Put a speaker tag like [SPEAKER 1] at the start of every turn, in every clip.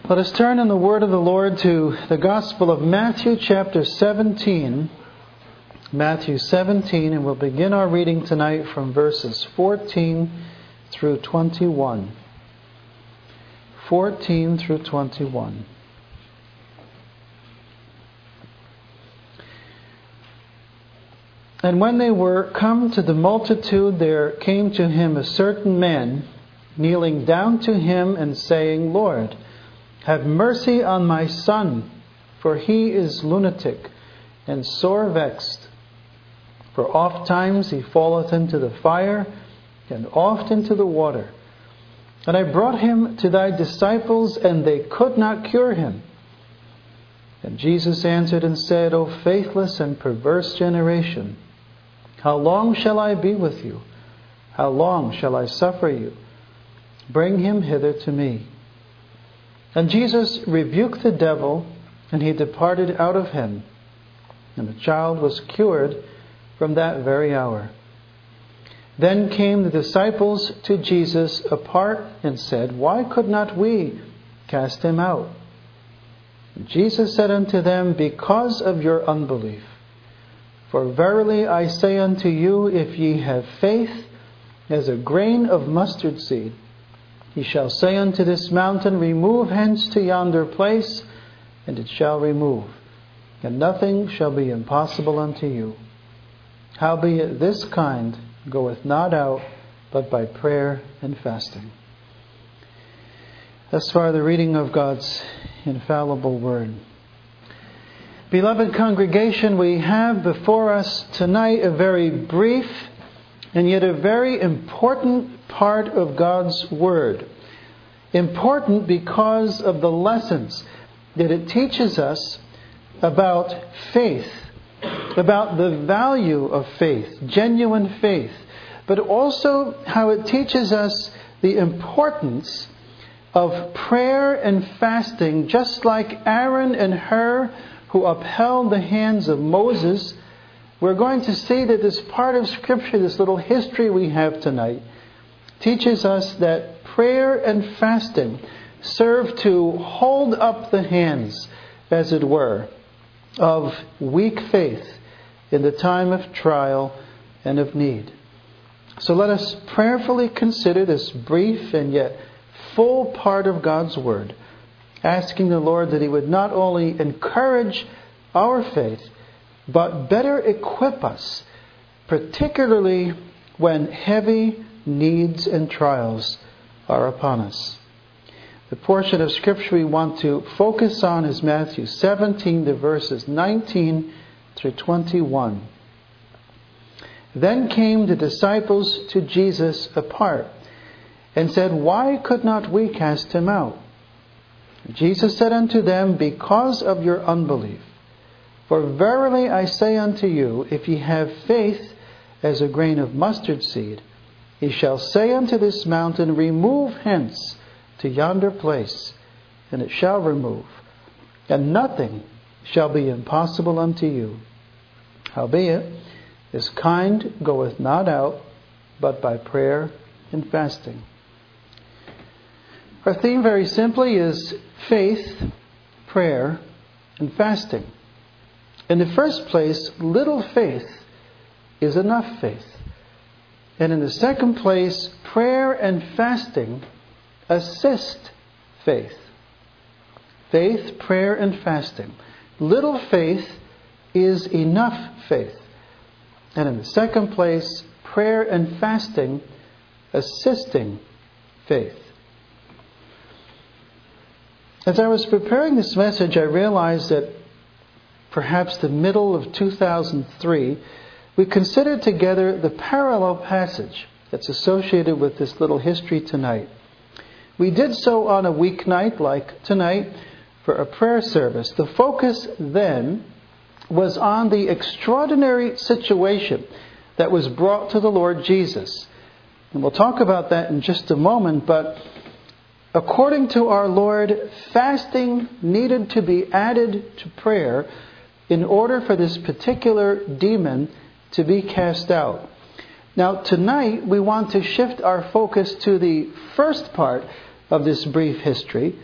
[SPEAKER 1] Let us turn in the word of the Lord to the Gospel of Matthew chapter 17. Matthew 17, and we'll begin our reading tonight from verses 14 through 21. 14 through 21. And when they were come to the multitude, there came to him a certain man, kneeling down to him and saying, Lord, have mercy on my son, for he is lunatic and sore vexed. For oft times he falleth into the fire, and oft into the water. And I brought him to thy disciples, and they could not cure him. And Jesus answered and said, O faithless and perverse generation, how long shall I be with you? How long shall I suffer you? Bring him hither to me. And Jesus rebuked the devil, and he departed out of him. And the child was cured from that very hour. Then came the disciples to Jesus apart and said, Why could not we cast him out? And Jesus said unto them, Because of your unbelief. For verily I say unto you, if ye have faith as a grain of mustard seed, ye shall say unto this mountain, Remove hence to yonder place, and it shall remove, and nothing shall be impossible unto you. Howbeit this kind goeth not out, but by prayer and fasting. Thus far the reading of God's infallible word. Beloved congregation, we have before us tonight a very brief and yet a very important part of God's Word. Important because of the lessons that it teaches us about faith, about the value of faith, genuine faith, but also how it teaches us the importance of prayer and fasting, just like Aaron and Hur, who upheld the hands of Moses. We're going to see that this part of Scripture, this little history we have tonight, teaches us that prayer and fasting serve to hold up the hands, as it were, of weak faith in the time of trial and of need. So let us prayerfully consider this brief and yet full part of God's Word, asking the Lord that He would not only encourage our faith, but better equip us, particularly when heavy needs and trials are upon us. The portion of Scripture we want to focus on is Matthew 17, the verses 19 through 21. Then came the disciples to Jesus apart, and said, Why could not we cast him out? Jesus said unto them, Because of your unbelief. For verily I say unto you, if ye have faith as a grain of mustard seed, ye shall say unto this mountain, Remove hence to yonder place, and it shall remove, and nothing shall be impossible unto you. Howbeit, this kind goeth not out, but by prayer and fasting. Our theme, very simply, is faith, prayer, and fasting. In the first place, little faith is enough faith. And in the second place, prayer and fasting assist faith. Faith, prayer, and fasting. Little faith is enough faith. And in the second place, prayer and fasting assisting faith. As I was preparing this message, I realized that perhaps the middle of 2003, we considered together the parallel passage that's associated with this little history tonight. We did so on a weeknight like tonight for a prayer service. The focus then was on the extraordinary situation that was brought to the Lord Jesus. And we'll talk about that in just a moment, but according to our Lord, fasting needed to be added to prayer in order for this particular demon to be cast out. Now, tonight we want to shift our focus to the first part of this brief history,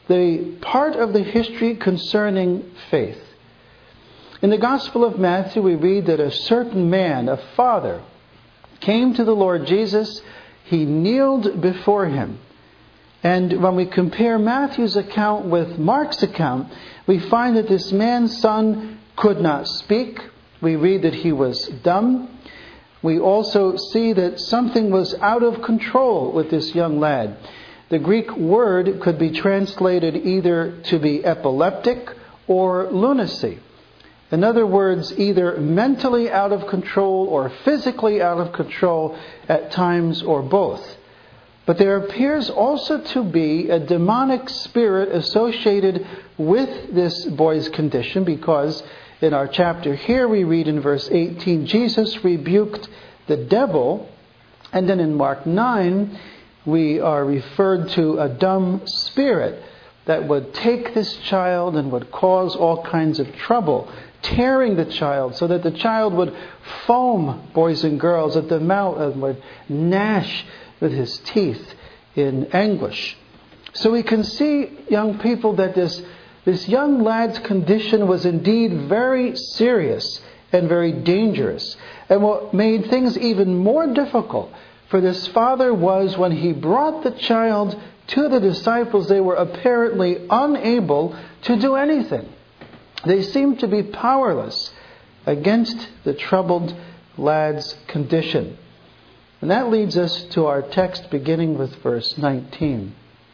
[SPEAKER 1] the part of the history concerning faith. In the Gospel of Matthew, we read that a certain man, a father, came to the Lord Jesus. He kneeled before him. And when we compare Matthew's account with Mark's account, we find that this man's son could not speak. We read that he was dumb. We also see that something was out of control with this young lad. The Greek word could be translated either to be epileptic or lunacy. In other words, either mentally out of control or physically out of control at times, or both. But there appears also to be a demonic spirit associated with this boy's condition, because in our chapter here we read in verse 18, Jesus rebuked the devil. And then in Mark 9, we are referred to a dumb spirit that would take this child and would cause all kinds of trouble, tearing the child so that the child would foam, boys and girls, at the mouth and would gnash with his teeth in anguish. So we can see, young people, that this young lad's condition was indeed very serious and very dangerous. And what made things even more difficult for this father was when he brought the child to the disciples, they were apparently unable to do anything. They seemed to be powerless against the troubled lad's condition. And that leads us to our text beginning with verse 19.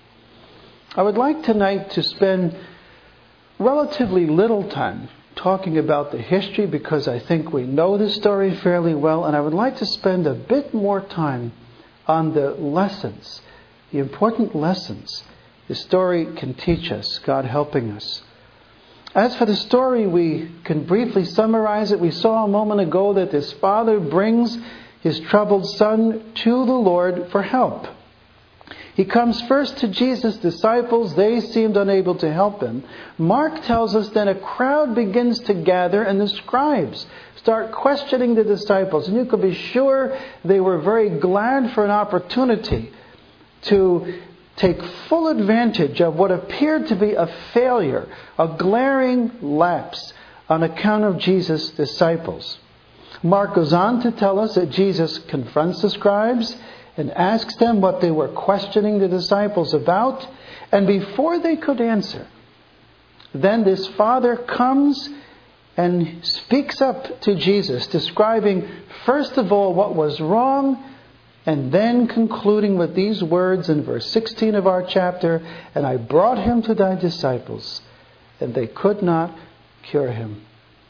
[SPEAKER 1] I would like tonight to spend relatively little time talking about the history, because I think we know the story fairly well, and I would like to spend a bit more time on the lessons, the important lessons the story can teach us, God helping us. As for the story, we can briefly summarize it. We saw a moment ago that this father brings his troubled son to the Lord for help. He comes first to Jesus' disciples. They seemed unable to help him. Mark tells us then a crowd begins to gather, and the scribes start questioning the disciples. And you can be sure they were very glad for an opportunity to take full advantage of what appeared to be a failure, a glaring lapse on account of Jesus' disciples. Mark goes on to tell us that Jesus confronts the scribes and asks them what they were questioning the disciples about. And before they could answer, then this father comes and speaks up to Jesus, describing first of all what was wrong, and then concluding with these words in verse 16 of our chapter, "And I brought him to thy disciples, and they could not cure him."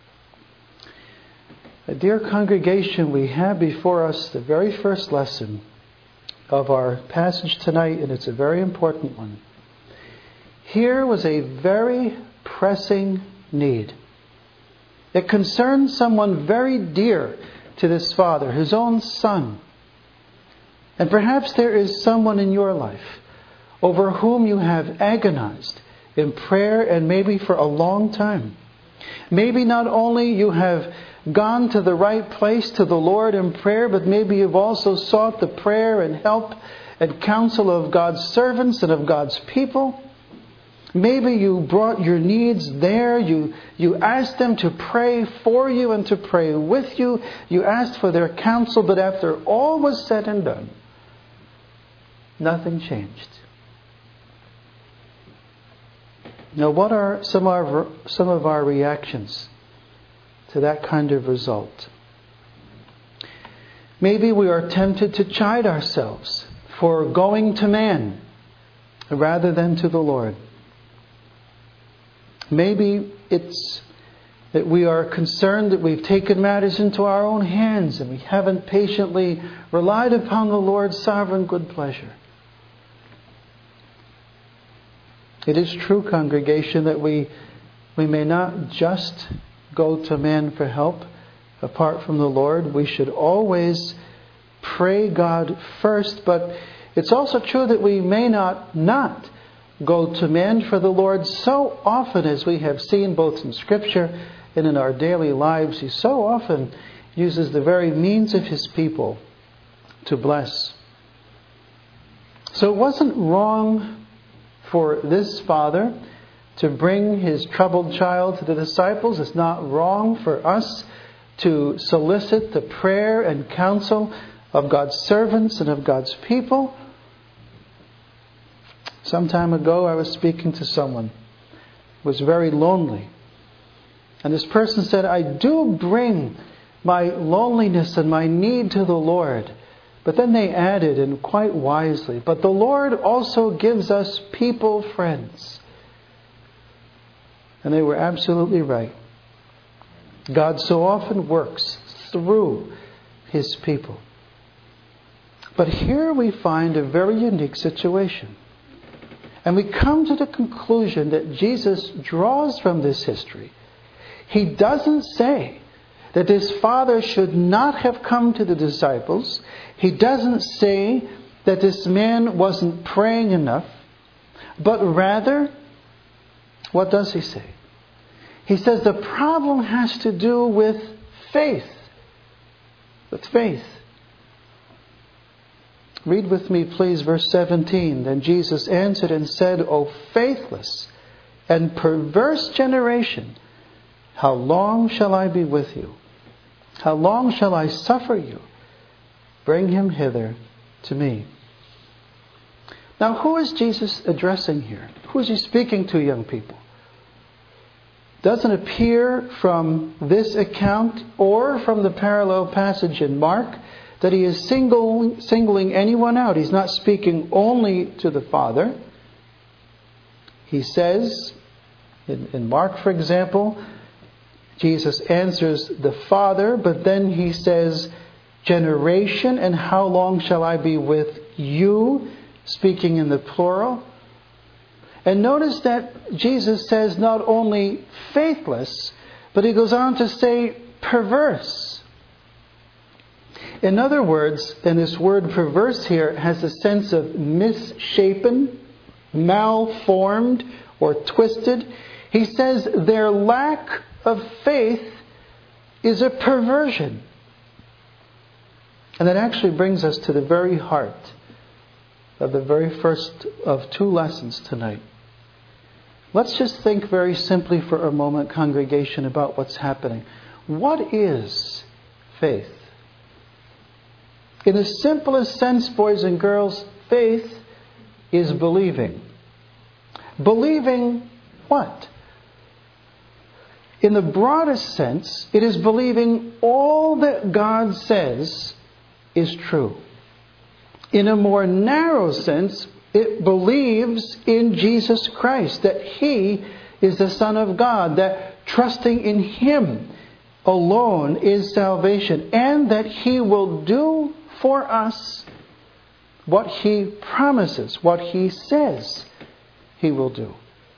[SPEAKER 1] Dear congregation, we have before us the very first lesson of our passage tonight, and it's a very important one. Here was a very pressing need. It concerned someone very dear to this father, his own son. And perhaps there is someone in your life over whom you have agonized in prayer, and maybe for a long time. Maybe not only you have gone to the right place to the Lord in prayer, but maybe you've also sought the prayer and help and counsel of God's servants and of God's people. Maybe you brought your needs there. You asked them to pray for you and to pray with you. You asked for their counsel, but after all was said and done, nothing changed. Now, what are some of our reactions to that kind of result? Maybe we are tempted to chide ourselves for going to man rather than to the Lord. Maybe it's that we are concerned that we've taken matters into our own hands and we haven't patiently relied upon the Lord's sovereign good pleasure. It is true, congregation, that we may not just go to man for help apart from the Lord. We should always pray God first, but it's also true that we may not go to man, for the Lord so often, as we have seen both in Scripture and in our daily lives, He so often uses the very means of His people to bless. So it wasn't wrong for this father to bring his troubled child to the disciples. It's not wrong for us to solicit the prayer and counsel of God's servants and of God's people. Some time ago, I was speaking to someone who was very lonely. And this person said, I do bring my loneliness and my need to the Lord. But then they added, and quite wisely, but the Lord also gives us people friends. And they were absolutely right. God so often works through His people. But here we find a very unique situation. And we come to the conclusion that Jesus draws from this history. He doesn't say that this father should not have come to the disciples. He doesn't say that this man wasn't praying enough. But rather, what does he say? He says the problem has to do with faith. With faith. Read with me, please, verse 17. Then Jesus answered and said, O faithless and perverse generation, how long shall I be with you? How long shall I suffer you? Bring him hither to me. Now, who is Jesus addressing here? Who is he speaking to, young people? Doesn't appear from this account or from the parallel passage in Mark that he is singling anyone out. He's not speaking only to the Father. He says, in Mark, for example, Jesus answers the Father, but then he says, generation, and how long shall I be with you? Speaking in the plural. And notice that Jesus says not only faithless, but he goes on to say perverse. In other words, and this word perverse here has a sense of misshapen, malformed, or twisted. He says their lack of faith is a perversion. And that actually brings us to the very heart of the very first of two lessons tonight. Let's just think very simply for a moment, congregation, about what's happening. What is faith? In the simplest sense, boys and girls, faith is believing. Believing what? In the broadest sense, it is believing all that God says is true. In a more narrow sense, it believes in Jesus Christ, that He is the Son of God, that trusting in Him alone is salvation, and that He will do for us what He promises, what He says He will do.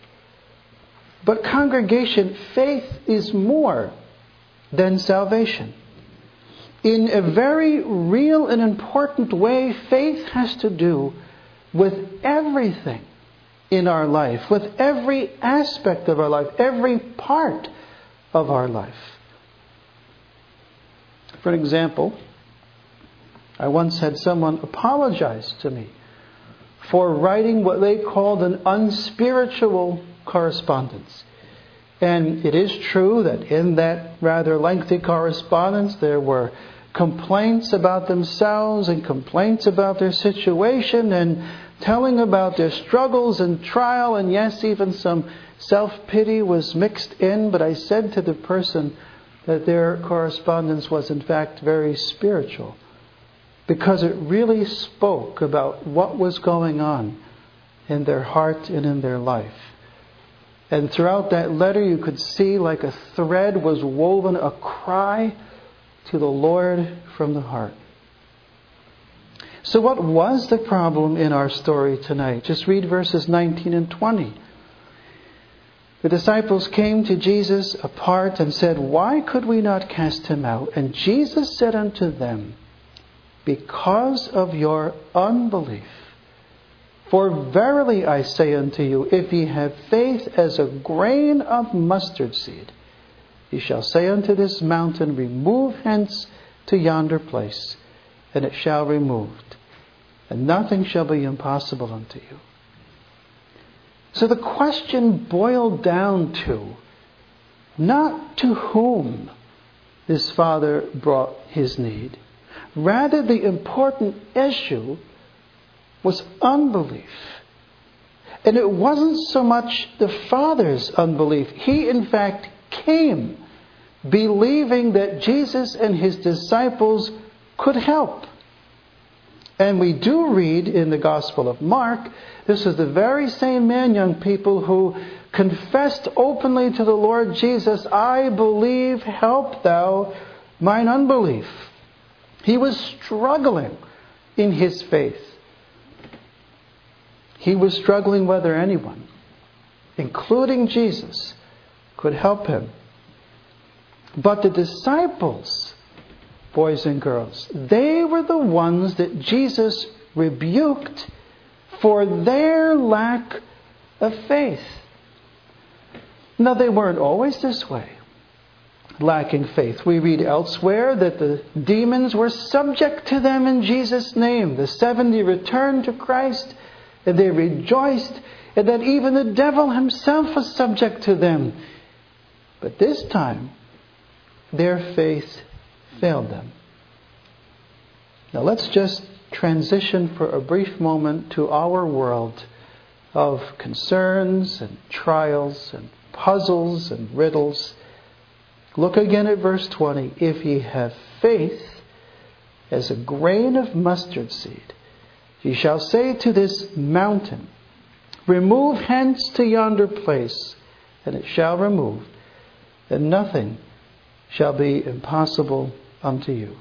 [SPEAKER 1] But congregation, faith is more than salvation. In a very real and important way, faith has to do with everything in our life, with every aspect of our life, every part of our life. For an example, I once had someone apologize to me for writing what they called an unspiritual correspondence. And it is true that in that rather lengthy correspondence there were complaints about themselves and complaints about their situation and telling about their struggles and trial, and yes, even some self-pity was mixed in. But I said to the person that their correspondence was in fact very spiritual, because it really spoke about what was going on in their heart and in their life. And throughout that letter you could see like a thread was woven, a cry to the Lord from the heart. So what was the problem in our story tonight? Just read verses 19 and 20. The disciples came to Jesus apart and said, Why could we not cast him out? And Jesus said unto them, Because of your unbelief. For verily I say unto you, if ye have faith as a grain of mustard seed, ye shall say unto this mountain, Remove hence to yonder place, and it shall remove, and nothing shall be impossible unto you. So the question boiled down to not to whom this father brought his need. Rather, the important issue was unbelief. And it wasn't so much the father's unbelief. He, in fact, came believing that Jesus and his disciples could help. And we do read in the Gospel of Mark, this is the very same man, young people, who confessed openly to the Lord Jesus, "I believe, help thou mine unbelief." He was struggling in his faith. He was struggling whether anyone, including Jesus, could help him. But the disciples, boys and girls, they were the ones that Jesus rebuked for their lack of faith. Now, they weren't always this way, lacking faith. We read elsewhere that the demons were subject to them in Jesus' name. The 70 returned to Christ, and they rejoiced, and that even the devil himself was subject to them. But this time, their faith failed them. Now let's just transition for a brief moment to our world of concerns and trials and puzzles and riddles. Look again at verse 20. "If ye have faith as a grain of mustard seed, ye shall say to this mountain, Remove hence to yonder place, and it shall remove, and nothing shall be impossible unto you."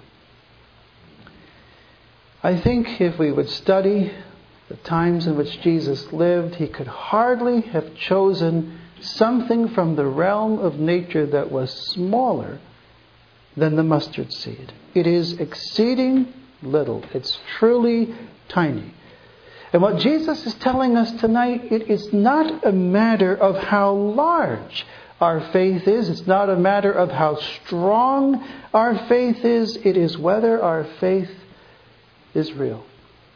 [SPEAKER 1] I think if we would study the times in which Jesus lived, he could hardly have chosen something from the realm of nature that was smaller than the mustard seed. It is exceeding little. It's truly tiny. And what Jesus is telling us tonight, it is not a matter of how large our faith is. It's not a matter of how strong our faith is. It is whether our faith is real.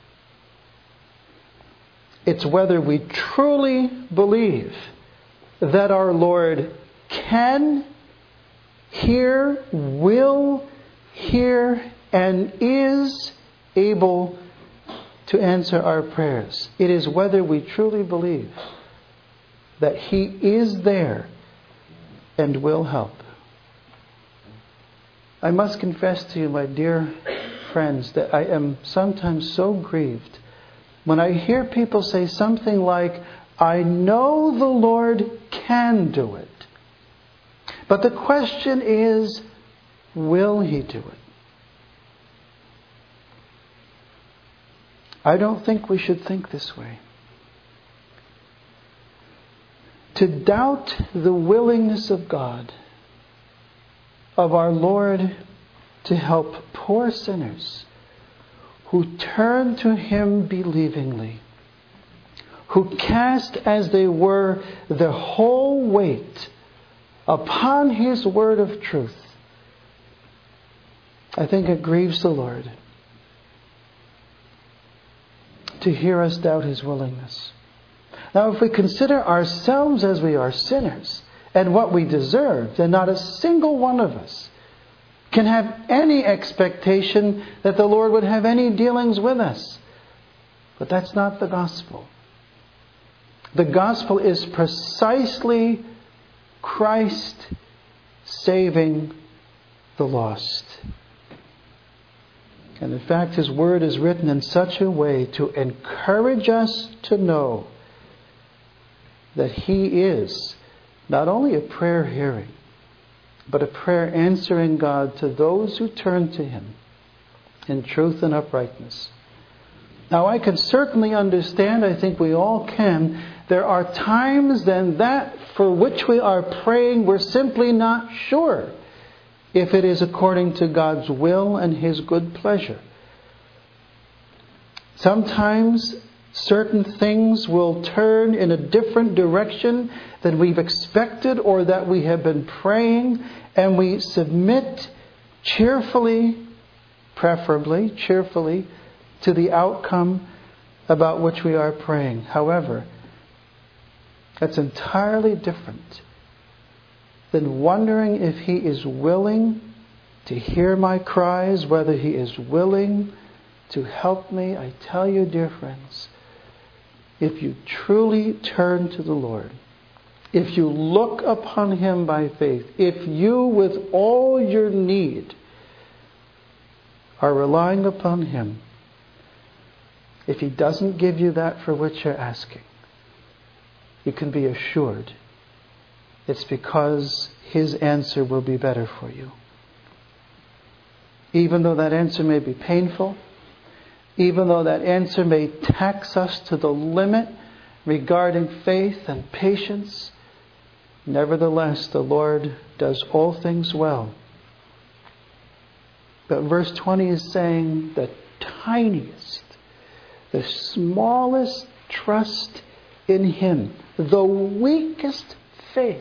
[SPEAKER 1] It's whether we truly believe that our Lord can hear, will hear, and is able to answer our prayers. It is whether we truly believe that he is there and will help. I must confess to you, my dear friends, that I am sometimes so grieved when I hear people say something like, "I know the Lord can do it." But the question is, will he do it? I don't think we should think this way. To doubt the willingness of God, of our Lord to help poor sinners who turn to him believingly, who cast as they were the whole weight upon his word of truth, I think it grieves the Lord to hear us doubt his willingness. Now, if we consider ourselves as we are sinners and what we deserve, then not a single one of us can have any expectation that the Lord would have any dealings with us. But that's not the gospel. The gospel is precisely Christ saving the lost. And in fact, his word is written in such a way to encourage us to know that he is not only a prayer hearing, but a prayer answering God to those who turn to him in truth and uprightness. Now, I can certainly understand, I think we all can, there are times then that for which we are praying, we're simply not sure if it is according to God's will and his good pleasure. Sometimes certain things will turn in a different direction than we've expected or that we have been praying, and we submit cheerfully, preferably cheerfully, to the outcome about which we are praying. However, That's entirely different than wondering if He is willing to hear my cries, whether He is willing to help me. I tell you, dear friends, if you truly turn to the Lord, if you look upon Him by faith, if you with all your need are relying upon Him, if He doesn't give you that for which you're asking, you can be assured it's because His answer will be better for you. Even though that answer may be painful, even though that answer may tax us to the limit regarding faith and patience, nevertheless, the Lord does all things well. But verse 20 is saying the tiniest, the smallest trust in Him, the weakest faith.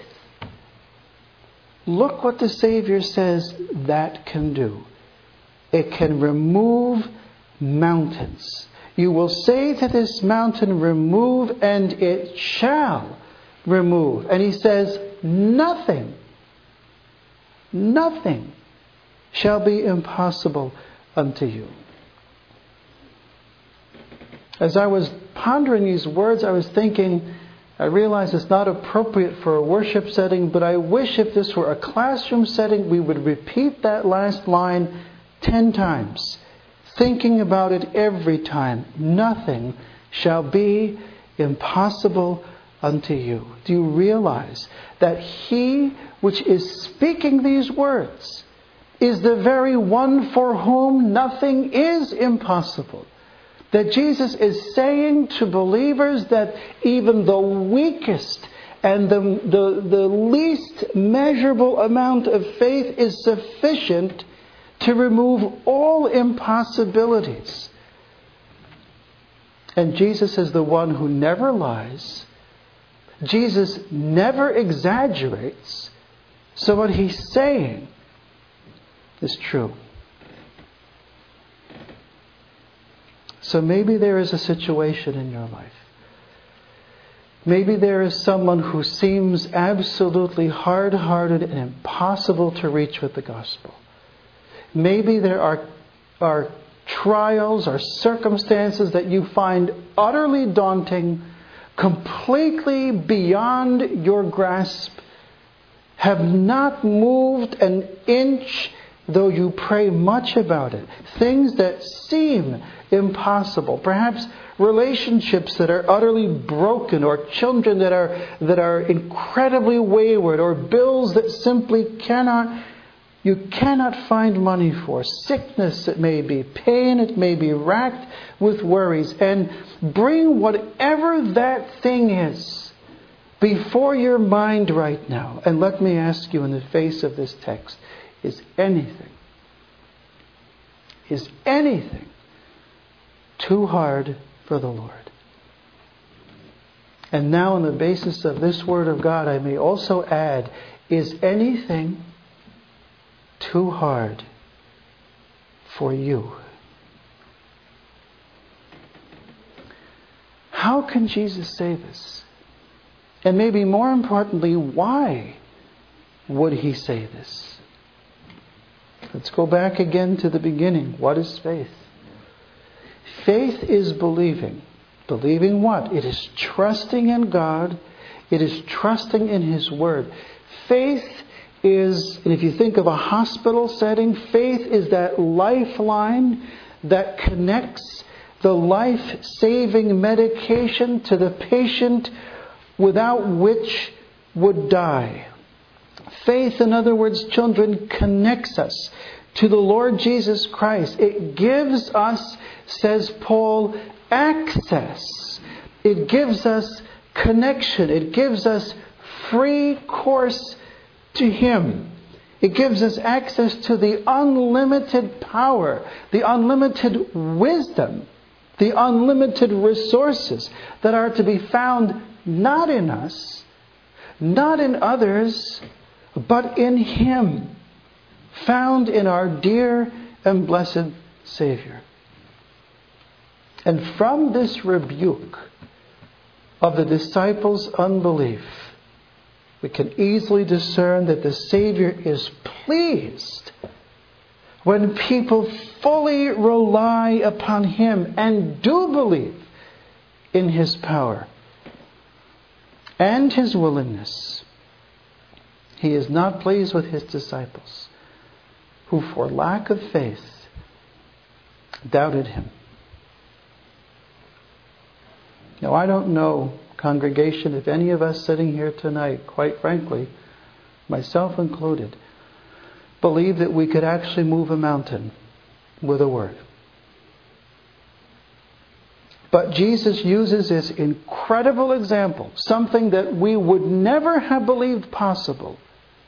[SPEAKER 1] Look what the Savior says that can do. It can remove mountains. You will say to this mountain, remove, and it shall remove. And He says, nothing shall be impossible unto you. As I was pondering these words, I was thinking, I realize it's not appropriate for a worship setting, but I wish if this were a classroom setting, we would repeat that last line 10 times, thinking about it every time. Nothing shall be impossible unto you. Do you realize that He which is speaking these words is the very one for whom nothing is impossible? That Jesus is saying to believers that even the weakest and the least measurable amount of faith is sufficient to remove all impossibilities. And Jesus is the one who never lies. Jesus never exaggerates. So what He's saying is true. So maybe there is a situation in your life. Maybe there is someone who seems absolutely hard-hearted and impossible to reach with the gospel. Maybe there are trials or circumstances that you find utterly daunting, completely beyond your grasp, have not moved an inch, though you pray much about it. Things that seem impossible. Perhaps relationships that are utterly broken, or children that are incredibly wayward, or bills that simply you cannot find money for. Sickness, it may be. Pain, it may be. Racked with worries. And bring whatever that thing is before your mind right now. And let me ask you in the face of this text, is anything too hard for the Lord? And now on the basis of this Word of God, I may also add, is anything too hard for you? How can Jesus say this? And maybe more importantly, why would He say this? Let's go back again to the beginning. What is faith? Faith is believing. Believing what? It is trusting in God. It is trusting in His Word. Faith is, and if you think of a hospital setting, faith is that lifeline that connects the life-saving medication to the patient without which would die. Faith, in other words, children, connects us to the Lord Jesus Christ. It gives us, says Paul, access. It gives us connection. It gives us free course to Him. It gives us access to the unlimited power, the unlimited wisdom, the unlimited resources that are to be found not in us, not in others, but in Him, found in our dear and blessed Savior. And from this rebuke of the disciples' unbelief, we can easily discern that the Savior is pleased when people fully rely upon Him and do believe in His power and His willingness. He is not pleased with His disciples, who for lack of faith doubted Him. Now, I don't know, congregation, if any of us sitting here tonight, quite frankly, myself included, believe that we could actually move a mountain with a word. But Jesus uses this incredible example, something that we would never have believed possible,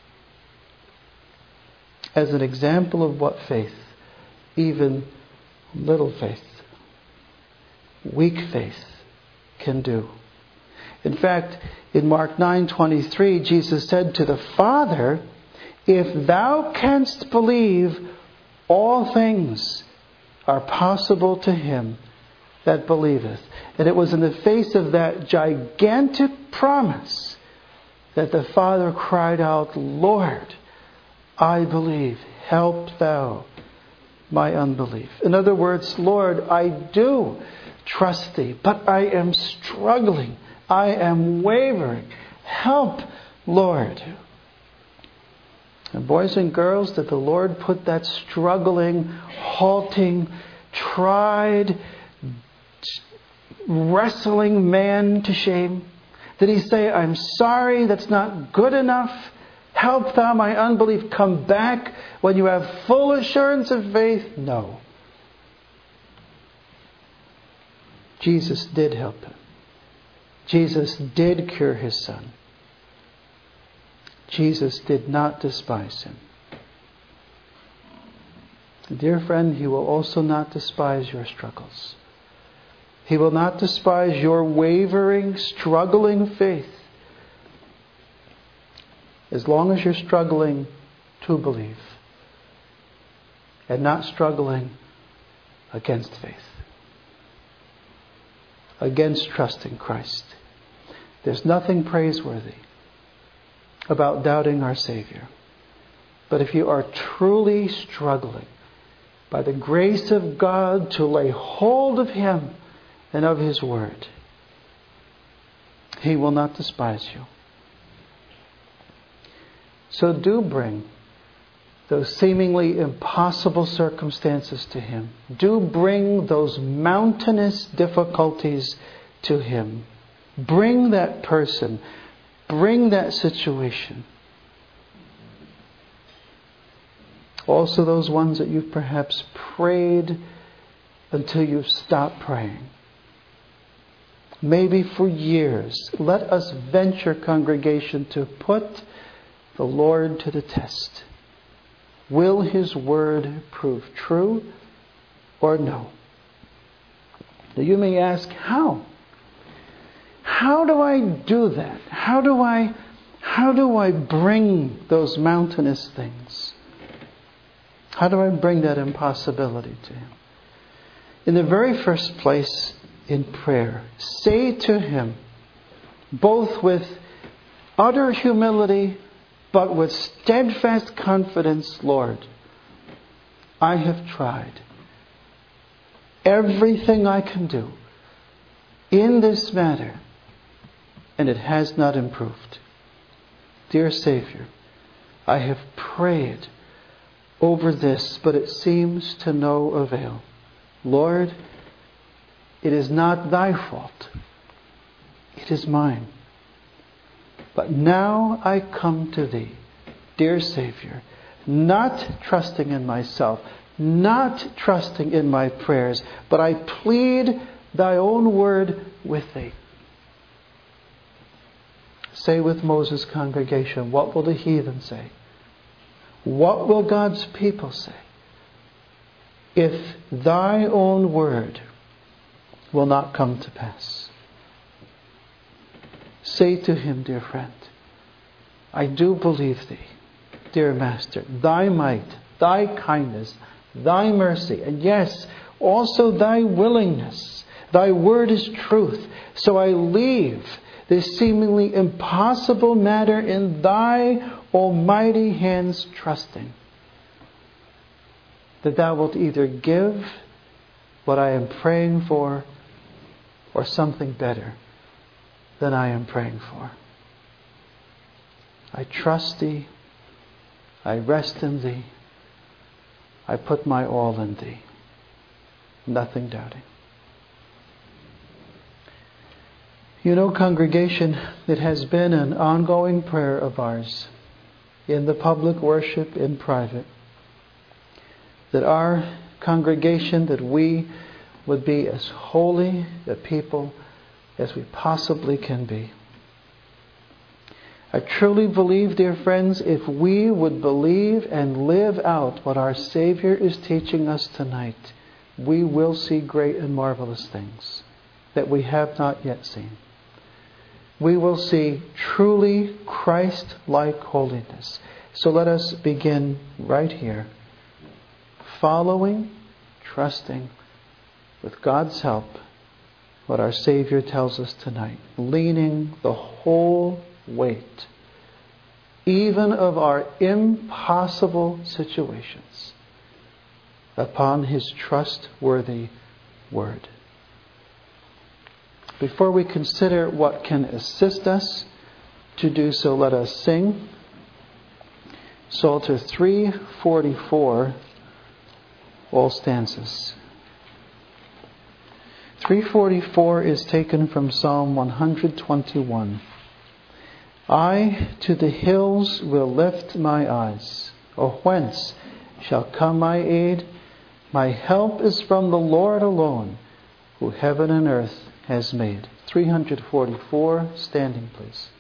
[SPEAKER 1] as an example of what faith, even little faith, weak faith, can do. In fact, in Mark 9:23, Jesus said to the Father, "If thou canst believe, all things are possible to him that believeth." And it was in the face of that gigantic promise that the Father cried out, "Lord, I believe, help thou my unbelief." In other words, Lord, I do trust Thee, but I am struggling. I am wavering. Help, Lord. And boys and girls, did the Lord put that struggling, halting, tried, wrestling man to shame? Did He say, "I'm sorry, that's not good enough. Help thou my unbelief. Come back when you have full assurance of faith"? No. Jesus did help him. Jesus did cure his son. Jesus did not despise him. Dear friend, He will also not despise your struggles. He will not despise your wavering, struggling faith, as long as you're struggling to believe and not struggling against faith, against trusting Christ. There's nothing praiseworthy about doubting our Savior. But if you are truly struggling, by the grace of God, to lay hold of Him and of His Word, He will not despise you. So do bring those seemingly impossible circumstances to Him. Do bring those mountainous difficulties to Him. Bring that person. Bring that situation. Also those ones that you've perhaps prayed until you've stopped praying. Maybe for years. Let us venture, congregation, to put the Lord to the test. Will His Word prove true or no? Now you may ask, how? How do I do that? How do I bring those mountainous things? How do I bring that impossibility to Him? In the very first place, in prayer, say to Him, both with utter humility but with steadfast confidence, "Lord, I have tried everything I can do in this matter, and it has not improved. Dear Savior, I have prayed over this, but it seems to no avail. Lord, it is not Thy fault. It is mine. But now I come to Thee, dear Savior, not trusting in myself, not trusting in my prayers, but I plead Thy own word with Thee." Say with Moses' congregation, what will the heathen say? What will God's people say if Thy own word will not come to pass? Say to Him, dear friend, I do believe Thee, dear Master, Thy might, Thy kindness, Thy mercy, and yes, also Thy willingness, Thy word is truth. So I leave this seemingly impossible matter in Thy almighty hands, trusting that Thou wilt either give what I am praying for or something better than I am praying for. I trust Thee. I rest in Thee. I put my all in Thee. Nothing doubting. You know, congregation, it has been an ongoing prayer of ours in the public worship, in private, that our congregation, that we would be as holy a people as we possibly can be. I truly believe, dear friends, if we would believe and live out what our Savior is teaching us tonight, we will see great and marvelous things that we have not yet seen. We will see truly Christ-like holiness. So let us begin right here, following, trusting, with God's help, what our Savior tells us tonight, leaning the whole weight, even of our impossible situations, upon His trustworthy word. Before we consider what can assist us to do so, let us sing Psalter 344, all stanzas. 344 is taken from Psalm 121. I to the hills will lift my eyes. O whence shall come my aid? My help is from the Lord alone, who heaven and earth has made. 344, standing please.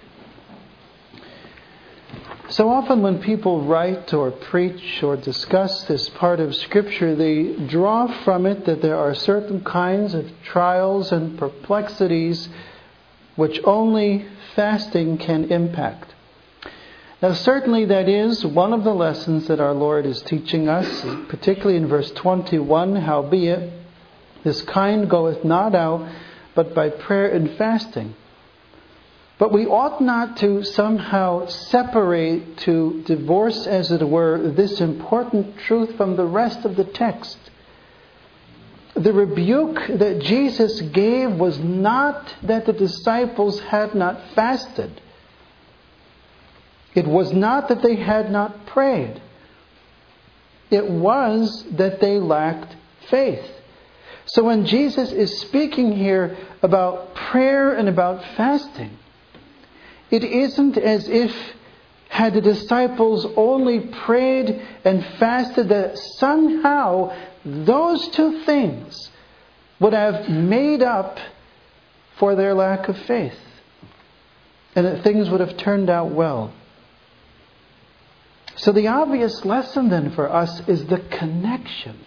[SPEAKER 1] So often when people write or preach or discuss this part of Scripture, they draw from it that there are certain kinds of trials and perplexities which only fasting can impact. Now certainly that is one of the lessons that our Lord is teaching us, particularly in verse 21, howbeit this kind goeth not out but by prayer and fasting. But we ought not to somehow separate, to divorce, as it were, this important truth from the rest of the text. The rebuke that Jesus gave was not that the disciples had not fasted. It was not that they had not prayed. It was that they lacked faith. So when Jesus is speaking here about prayer and about fasting, it isn't as if, had the disciples only prayed and fasted, that somehow those two things would have made up for their lack of faith, and that things would have turned out well. So the obvious lesson then for us is the connection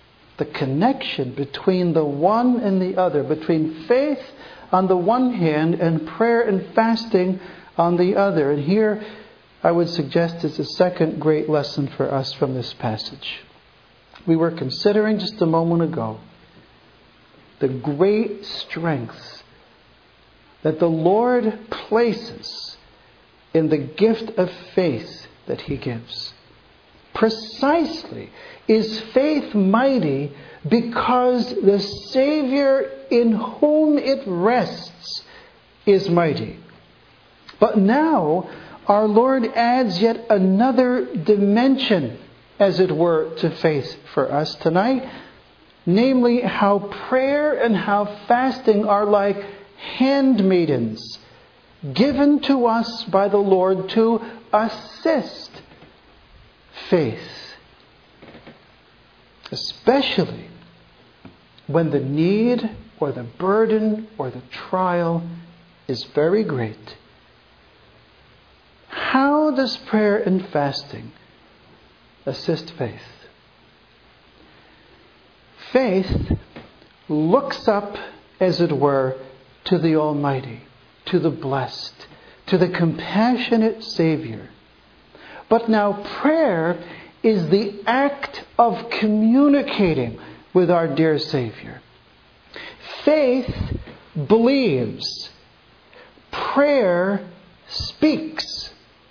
[SPEAKER 1] between the one and the other, between faith on the one hand and prayer and fasting on the other. And here I would suggest is the second great lesson for us from this passage. We were considering just a moment ago the great strength that the Lord places in the gift of faith that He gives. Precisely is faith mighty because the Savior in whom it rests is mighty. But now our Lord adds yet another dimension, as it were, to faith for us tonight. Namely, how prayer and how fasting are like handmaidens given to us by the Lord to assist faith. Especially when the need or the burden or the trial is very great. How does prayer and fasting assist faith? Faith looks up, as it were, to the Almighty, to the blessed, to the compassionate Savior. But now prayer is the act of communicating with our dear Savior. Faith believes. Prayer speaks.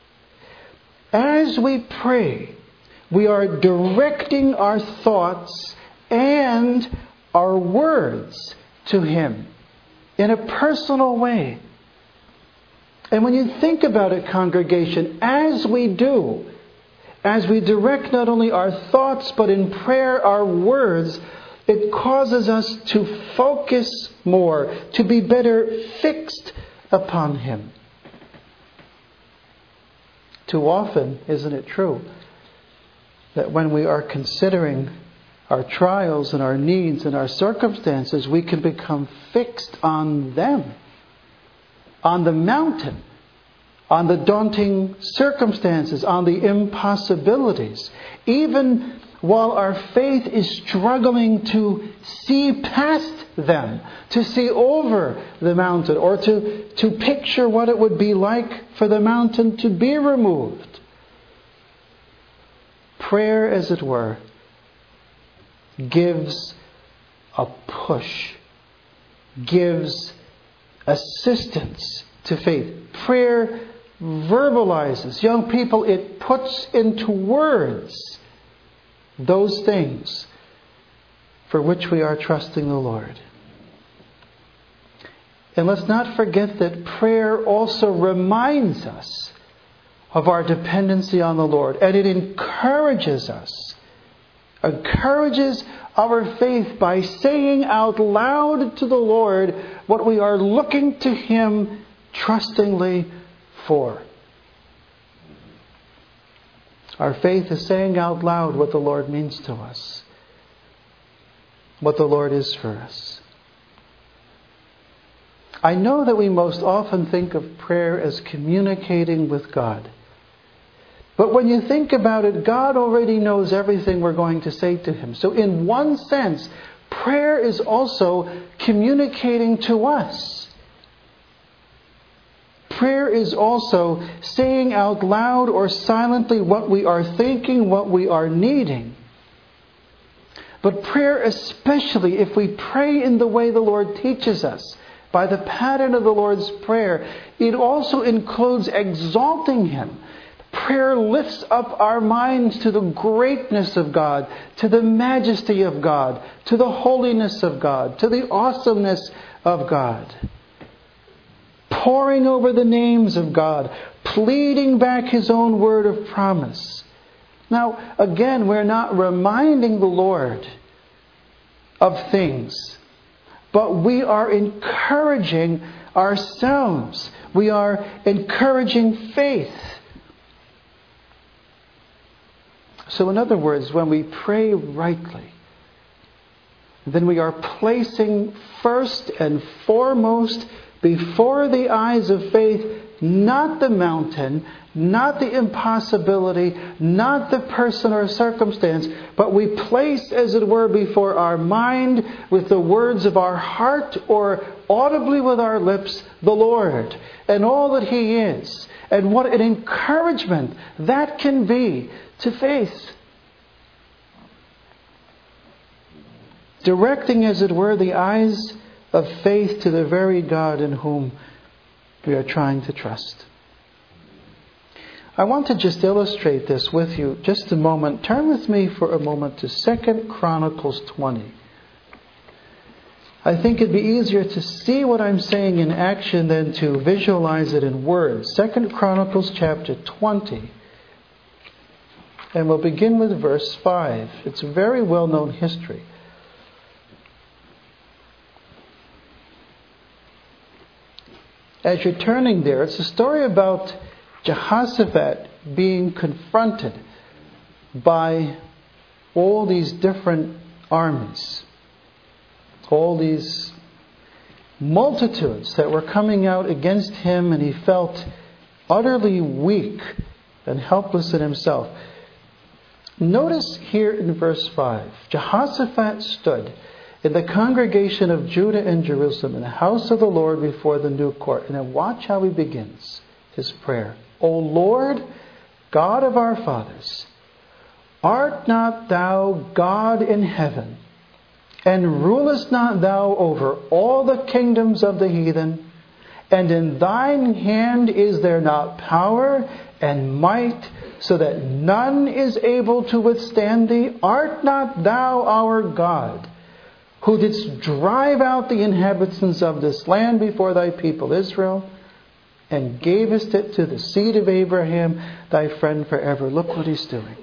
[SPEAKER 1] As we pray, we are directing our thoughts and our words to Him in a personal way. And when you think about it, congregation, as we do, as we direct not only our thoughts but in prayer our words, it causes us to focus more, to be better fixed upon Him. Too often, isn't it true, that when we are considering our trials and our needs and our circumstances, we can become fixed on them, on the mountain, on the daunting circumstances, on the impossibilities, even while our faith is struggling to see past them, to see over the mountain, or to picture what it would be like for the mountain to be removed. Prayer, as it were, gives a push, gives assistance to faith. Prayer verbalizes. Young people, it puts into words those things for which we are trusting the Lord. And let's not forget that prayer also reminds us of our dependency on the Lord. And it encourages us, encourages our faith by saying out loud to the Lord what we are looking to Him trustingly for. Our faith is saying out loud what the Lord means to us, what the Lord is for us. I know that we most often think of prayer as communicating with God. But when you think about it, God already knows everything we're going to say to Him. So in one sense, prayer is also communicating to us. Prayer is also saying out loud or silently what we are thinking, what we are needing. But prayer, especially if we pray in the way the Lord teaches us, by the pattern of the Lord's Prayer, it also includes exalting Him. Prayer lifts up our minds to the greatness of God, to the majesty of God, to the holiness of God, to the awesomeness of God. Poring over the names of God, pleading back His own word of promise. Now, again, we're not reminding the Lord of things, but we are encouraging ourselves. We are encouraging faith. So in other words, when we pray rightly, then we are placing first and foremost before the eyes of faith, not the mountain, not the impossibility, not the person or circumstance, but we place, as it were, before our mind with the words of our heart or audibly with our lips, the Lord and all that He is. And what an encouragement that can be to faith. Directing, as it were, the eyes of faith to the very God in whom we are trying to trust. I want to just illustrate this with you just a moment. Turn with me for a moment to 2 Chronicles 20. I think it'd be easier to see what I'm saying in action than to visualize it in words. 2 Chronicles chapter 20. And we'll begin with verse 5. It's a very well-known history. As you're turning there, it's a story about Jehoshaphat being confronted by all these different armies, all these multitudes that were coming out against him, and he felt utterly weak and helpless in himself. Notice here in verse 5, Jehoshaphat stood in the congregation of Judah and Jerusalem in the house of the Lord before the new court. And then watch how he begins his prayer. O Lord, God of our fathers, art not thou God in heaven, And rulest not thou over all the kingdoms of the heathen? And in thine hand is there not power and might, so that none is able to withstand thee? Art not thou our God, who didst drive out the inhabitants of this land before thy people Israel, and gavest it to the seed of Abraham, thy friend forever? Look what he's doing.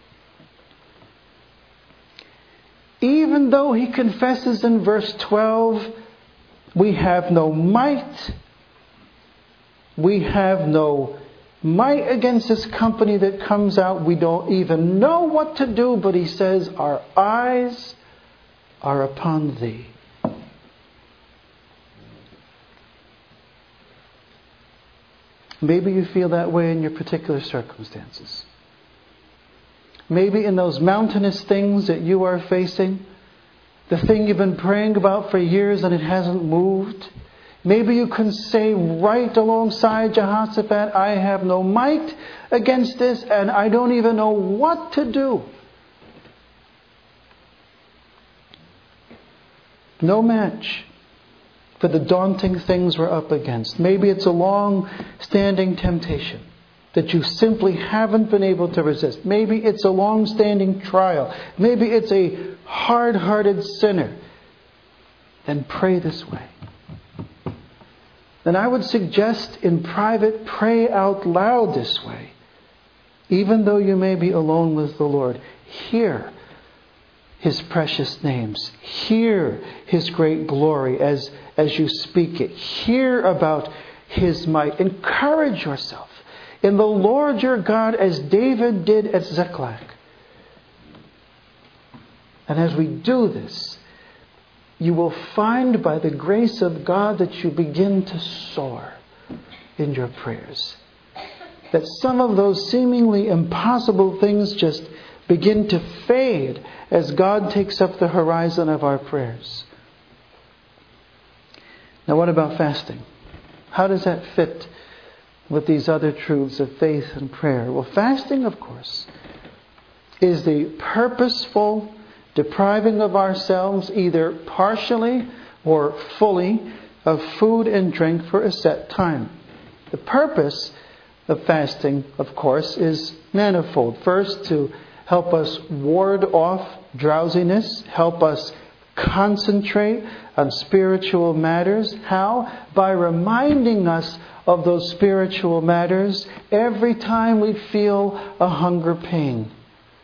[SPEAKER 1] Even though he confesses in verse 12, we have no might, we have no might against this company that comes out. We don't even know what to do, but he says, our eyes are upon thee. Maybe you feel that way in your particular circumstances. Maybe in those mountainous things that you are facing, the thing you've been praying about for years and it hasn't moved. Maybe you can say right alongside Jehoshaphat, I have no might against this and I don't even know what to do. No match for the daunting things we're up against. Maybe it's a long-standing temptation that you simply haven't been able to resist. Maybe it's a long-standing trial. Maybe it's a hard-hearted sinner. Then pray this way. Then I would suggest in private, pray out loud this way. Even though you may be alone with the Lord, hear His precious names. Hear His great glory as you speak it. Hear about His might. Encourage yourself in the Lord your God as David did at Ziklag. And as we do this, you will find by the grace of God that you begin to soar in your prayers. That some of those seemingly impossible things just begin to fade as God takes up the horizon of our prayers. Now, what about fasting? How does that fit with these other truths of faith and prayer? Well, fasting, of course, is the purposeful depriving of ourselves, either partially or fully, of food and drink for a set time. The purpose of fasting, of course, is manifold. First, to help us ward off drowsiness, help us concentrate on spiritual matters. How? By reminding us of those spiritual matters every time we feel a hunger pain.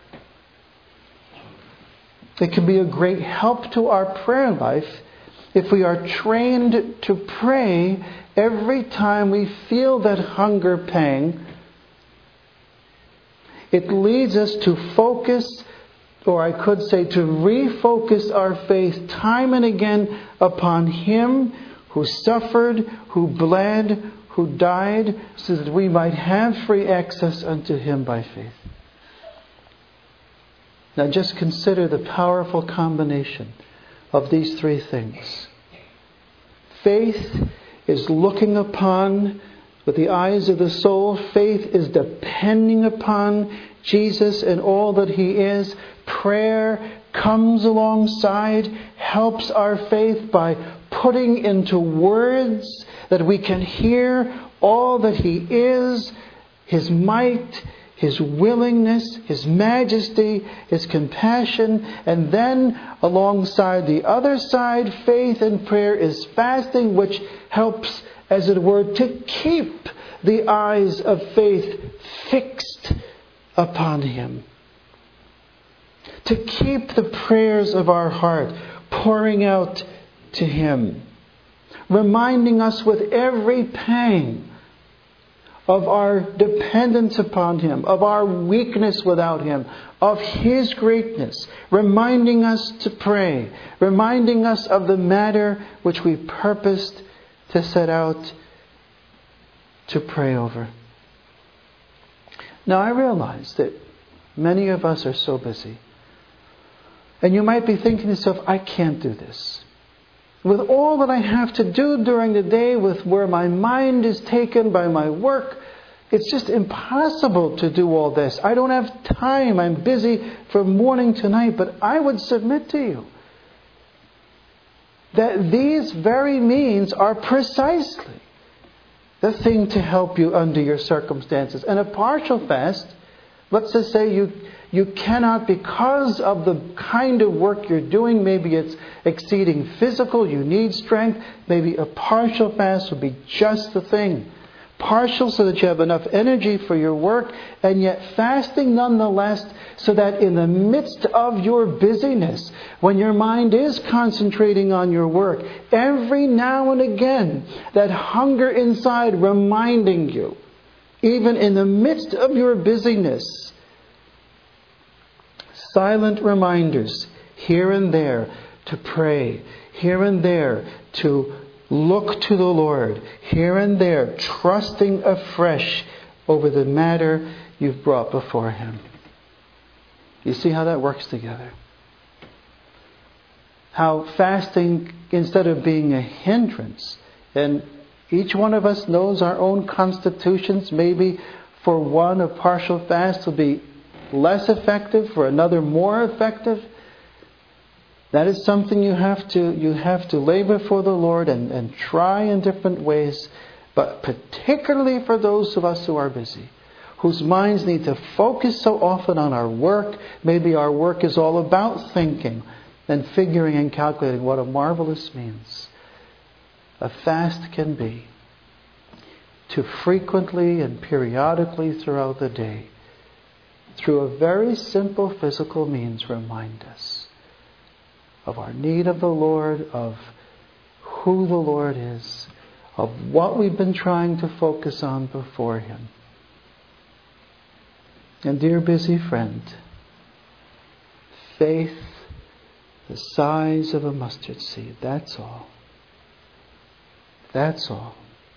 [SPEAKER 1] It can be a great help to our prayer life if we are trained to pray every time we feel that hunger pang. It leads us to focus, or I could say to refocus our faith time and again upon Him who suffered, who bled, who died, so that we might have free access unto Him by faith. Now just consider the powerful combination of these three things. Faith is looking upon with the eyes of the soul. Faith is depending upon Jesus and all that He is. Prayer comes alongside, helps our faith by putting into words that we can hear all that He is, His might, His willingness, His majesty, His compassion. And then alongside the other side, faith and prayer is fasting, which helps, as it were, to keep the eyes of faith fixed upon Him. To keep the prayers of our heart pouring out to Him. Reminding us with every pang of our dependence upon Him, of our weakness without Him, of His greatness, reminding us to pray, reminding us of the matter which we purposed to set out to pray over. Now, I realize that many of us are so busy. And you might be thinking to yourself, I can't do this. With all that I have to do during the day, with where my mind is taken by my work, it's just impossible to do all this. I don't have time. I'm busy from morning to night. But I would submit to you that these very means are precisely the thing to help you under your circumstances. And a partial fast, let's just say you cannot, because of the kind of work you're doing, maybe it's exceeding physical, you need strength, maybe a partial fast would be just the thing. Partial so that you have enough energy for your work, and yet fasting nonetheless, so that in the midst of your busyness, when your mind is concentrating on your work, every now and again, that hunger inside reminding you, even in the midst of your busyness, silent reminders here and there to pray, here and there to look to the Lord, here and there trusting afresh over the matter you've brought before Him. You see how that works together? How fasting, instead of being a hindrance, and each one of us knows our own constitutions, maybe for one a partial fast will be less effective, for another more effective. That is something you have to lay before the Lord and try in different ways, but particularly for those of us who are busy, whose minds need to focus so often on our work. Maybe our work is all about thinking and figuring and calculating what a marvelous means. A fast can be to frequently and periodically throughout the day, through a very simple physical means, remind us of our need of the Lord, of who the Lord is, of what we've been trying to focus on before Him. And dear busy friend, faith the size of a mustard seed, that's all. That's all.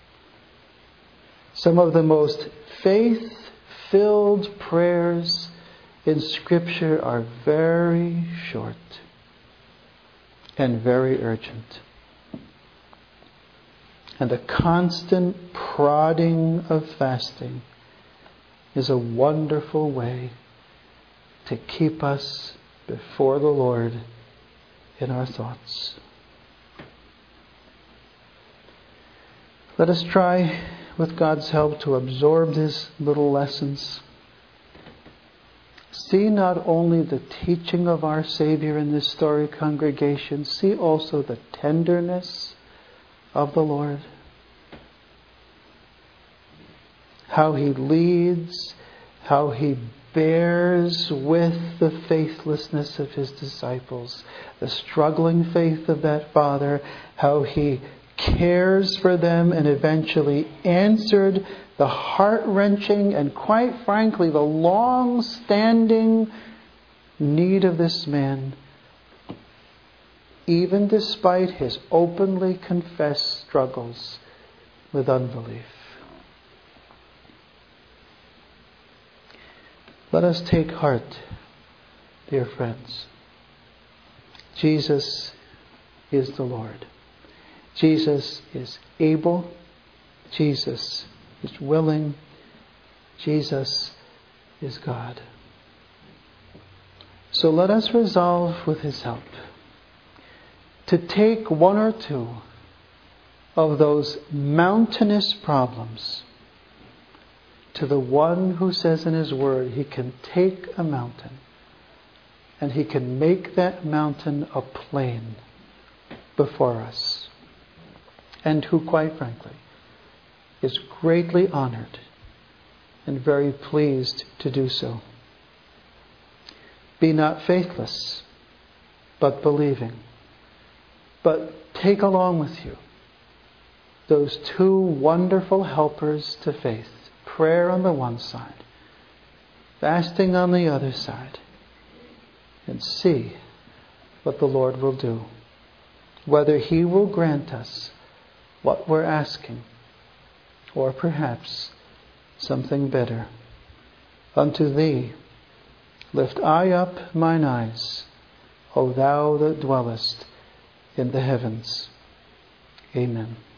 [SPEAKER 1] Some of the most faith-filled prayers in Scripture are very short and very urgent. And the constant prodding of fasting is a wonderful way to keep us before the Lord in our thoughts. Let us try, with God's help, to absorb these little lessons. See not only the teaching of our Savior in this story, congregation, see also the tenderness of the Lord. How He leads, how He bears with the faithlessness of His disciples, the struggling faith of that father, how He cares for them and eventually answered the heart-wrenching and, quite frankly, the long-standing need of this man, even despite his openly confessed struggles with unbelief. Let us take heart, dear friends. Jesus is the Lord. Jesus is able. Jesus is willing. Jesus is God. So let us resolve with His help to take one or two of those mountainous problems to the one who says in His Word He can take a mountain and He can make that mountain a plain before us, and who, quite frankly, is greatly honored and very pleased to do so. Be not faithless, but believing. But take along with you those two wonderful helpers to faith. Prayer on the one side, fasting on the other side, and see what the Lord will do. Whether He will grant us what we're asking, or perhaps something better. Unto Thee lift I up mine eyes, O Thou that dwellest in the heavens. Amen.